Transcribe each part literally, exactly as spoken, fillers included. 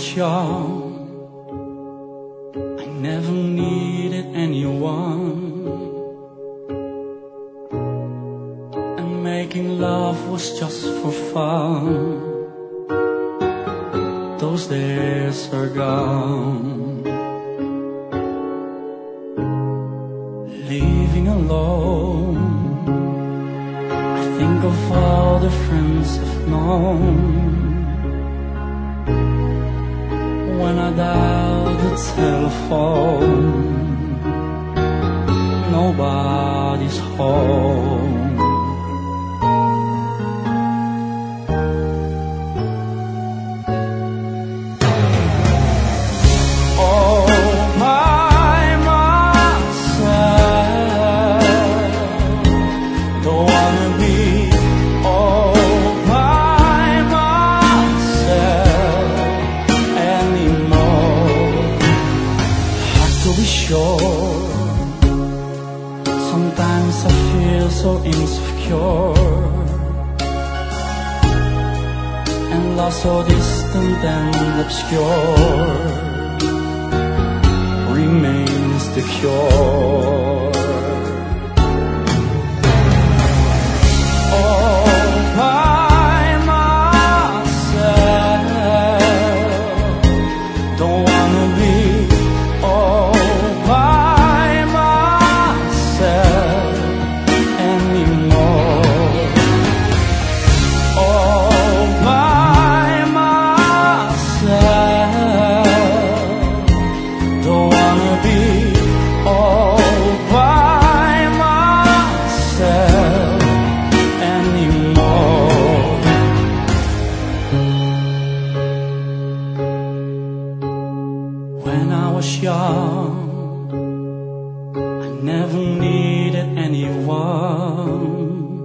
was young, I never needed anyone, and making love was just for fun. Those days are gone. Living alone, I think of all the friends I've known. When I dial the telephone, nobody's home. Sometimes I feel so insecure and lost, so distant and obscure remains the cure. All by myself, don't wanna be all by myself anymore. All by myself, don't wanna be all by myself anymore. When I was young, I never needed anyone,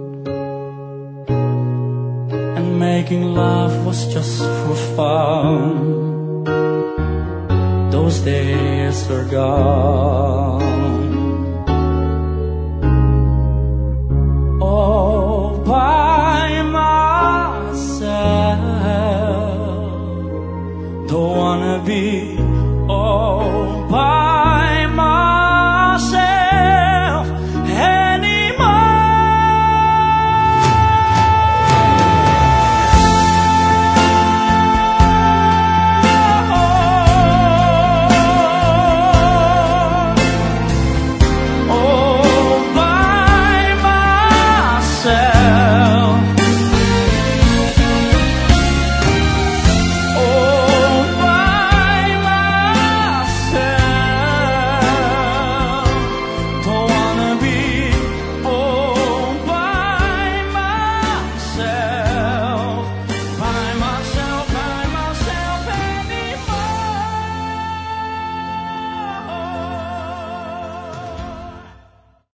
and making love was just for fun. Those days are gone.